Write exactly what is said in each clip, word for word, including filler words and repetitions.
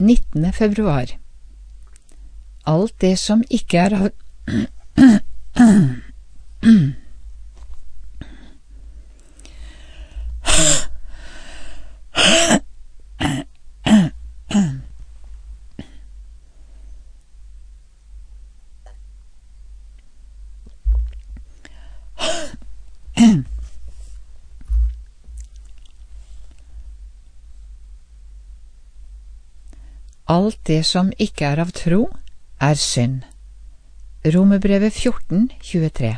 nittende februar. Alt det som ikke er av Alt det som ikke er av tro, er synd. Romerbrevet fjorten tjuetre.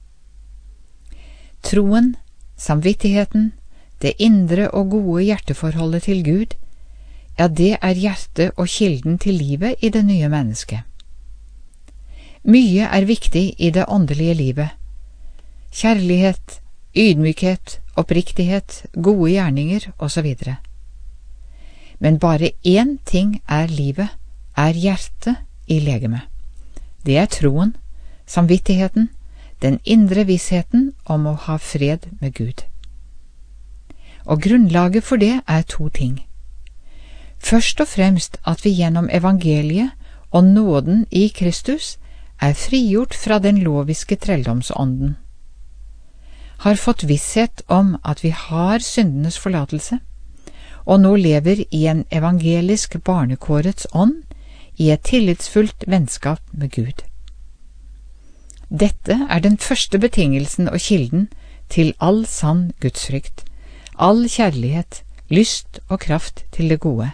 Troen, samvittigheten, det indre og gode hjerteforholdet til Gud, ja, det er hjertet og kilden til livet i det nye mennesket. Mye er viktig i det åndelige livet. Kjærlighet, ydmykhet, oppriktighet, gode gjerninger og så videre. Men bare én ting er livet, er hjertet i legemet. Det er troen, samvittigheten, den indre vissheten om å ha fred med Gud. Og grunnlaget for det er to ting. Først og fremst at vi gjennom evangeliet og nåden i Kristus er frigjort fra den loviske trelldomsånden, har fått visshet om at vi har syndenes forlatelse, og nå lever i en evangelisk barnekårets ånd i et tillitsfullt vennskap med Gud. Dette er den første betingelsen og kilden til all sann gudsfrykt, all kjærlighet, lyst og kraft til det gode.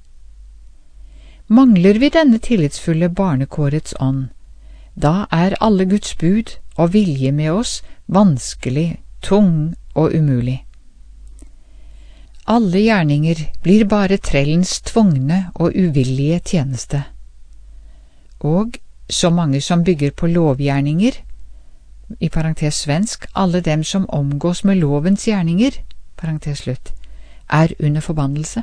Mangler vi denne tillitsfulle barnekårets ånd, da er alle Guds bud og vilje med oss vanskelig, tung og umulig. Alle gjerninger blir bare trellens tvungne og uvillige tjeneste. Og så mange som bygger på lovgjerninger, i parentes svensk, alle dem som omgås med lovens gjerninger, parentes slutt, er under forbannelse.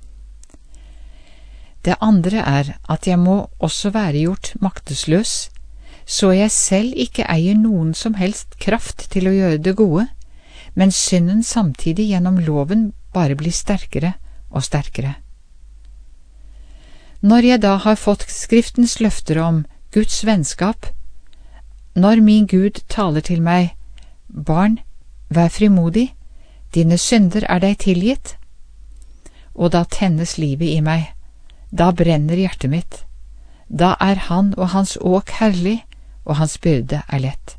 Det andre er at jeg må også være gjort maktesløs, så jeg selv ikke eier noen som helst kraft til å gjøre det gode, men synden samtidig gjennom loven bare blir sterkere og sterkere. Når jeg da har fått Skriftens løfter om Guds vennskap, når min Gud taler til meg, barn, vær frimodig, dine synder er deg tilgitt, og da tennes livet i meg, da brenner hjertet mitt, da er han og hans åk herlig, og hans byrde er lett.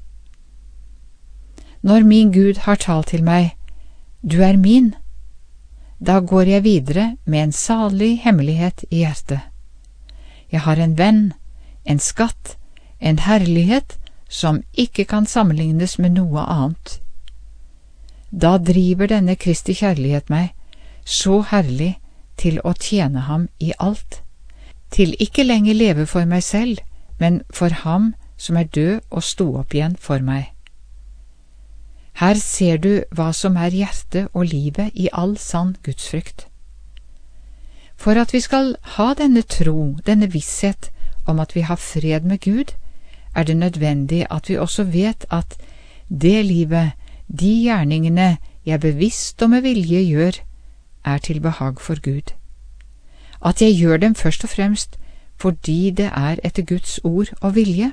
Når min Gud har talt til meg, du er min, da går jeg videre med en salig hemmelighet i hjertet. Jeg har en venn, en skatt, en herlighet som ikke kan sammenlignes med noe annet. Da driver denne Kristi kjærlighet meg så herlig til å tjene ham i alt, til ikke lenger leve for meg selv, men for ham som er død og sto opp igjen for meg. Her ser du hva som er hjertet og livet i all sann gudsfrykt. For at vi skal ha denne tro, denne visshet om at vi har fred med Gud, er det nødvendig at vi også vet at det livet, de gjerningene jeg bevisst og med vilje gjør, er til behag for Gud. At jeg gjør dem først og fremst fordi det er etter Guds ord og vilje.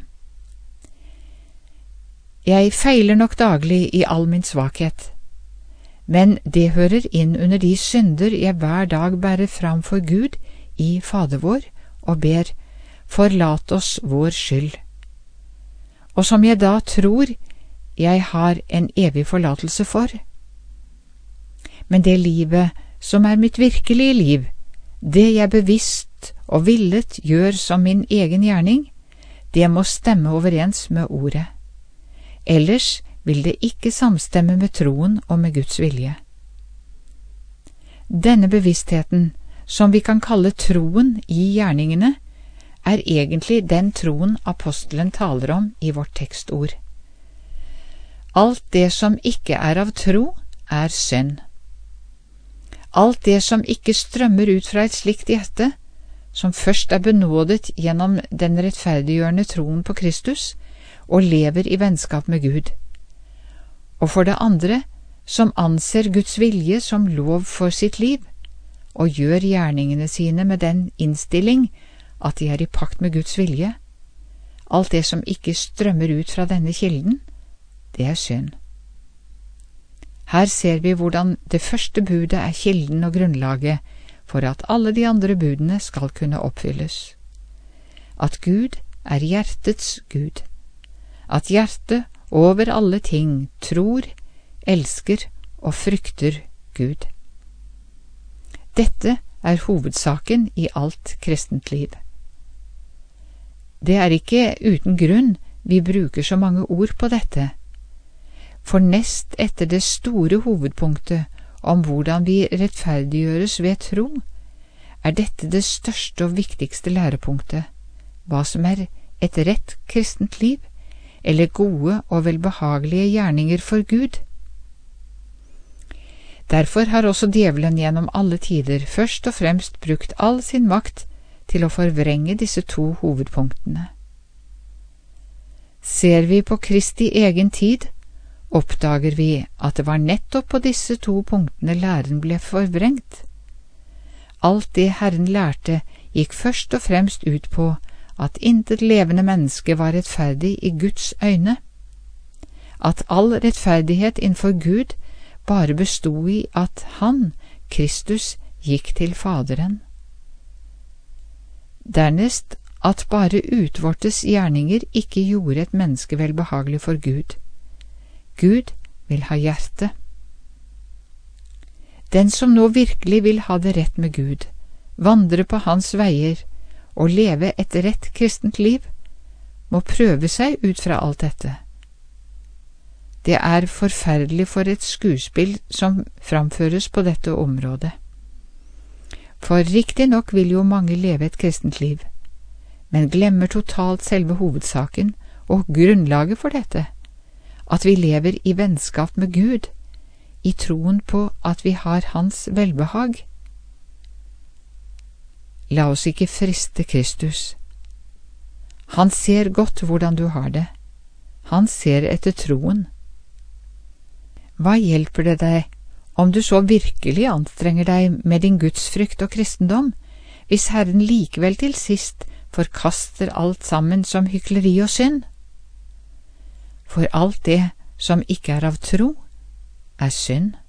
Jeg feiler nok daglig i all min svakhet, men det hører inn under de synder jeg hver dag bærer fram for Gud i Fader vår og ber, forlat oss vår skyld. Og som jeg da tror jeg har en evig forlatelse for. Men det livet som er mitt virkelige liv, det jeg bevisst og villet gjør som min egen gjerning, det må stemme overens med ordet. Ellers vil det ikke samstemme med troen og med Guds vilje. Denne bevisstheten, som vi kan kalle troen i gjerningene, er egentlig den troen apostelen taler om i vårt tekstord. Alt det som ikke er av tro, er synd. Alt det som ikke strømmer ut fra et slikt hjerte, som først er benådet gjennom den rettferdiggjørende troen på Kristus, og lever i vennskap med Gud. Og for det andre, som anser Guds vilje som lov for sitt liv, og gjør gjerningene sine med den innstilling at de er i pakt med Guds vilje, alt det som ikke strømmer ut fra denne kilden, det er synd. Her ser vi hvordan det første budet er kilden og grunnlaget for at alle de andre budene skal kunne oppfylles. At Gud er hjertets Gud. At hjertet over alle ting tror, elsker og frykter Gud. Dette er hovedsaken i alt kristent liv. Det er ikke uten grunn vi bruker så mange ord på dette, for nest etter det store hovedpunktet om hvordan vi rettferdiggjøres ved tro, er dette det største og viktigste lærepunktet, hva som er et rett kristent liv, eller gode og velbehagelige gjerninger for Gud. Derfor har også djevelen gjennom alle tider først og fremst brukt all sin makt til å forvrenge disse to hovedpunktene. Ser vi på Kristi egen tid, oppdager vi at det var nettopp på disse to punktene læren ble forvrengt. Alt det Herren lærte gikk først og fremst ut på at intet levende menneske var rettferdig i Guds øyne, at all rettferdighet innenfor Gud bare bestod i at Han, Kristus, gikk til Faderen. Dernest at bare utvortes gjerninger ikke gjorde et menneske velbehagelig for Gud. Gud vil ha hjerte. Den som nå virkelig vil ha det rett med Gud, vandre på hans veier og leve et rett kristent liv, må prøve seg ut fra alt dette. Det er forferdelig for et skuespill som framføres på dette området. For riktig nok vil jo mange leve et kristent liv, men glemmer totalt selve hovedsaken og grunnlaget for dette, at vi lever i vennskap med Gud, i troen på at vi har Hans velbehag. La oss ikke friste Kristus. Han ser godt hvordan du har det. Han ser etter troen. Hva hjelper det deg om du så virkelig anstrenger deg med din gudsfrykt og kristendom, hvis Herren likevel til sist forkaster alt sammen som hykleri og synd? For alt det som ikke er av tro, er synd.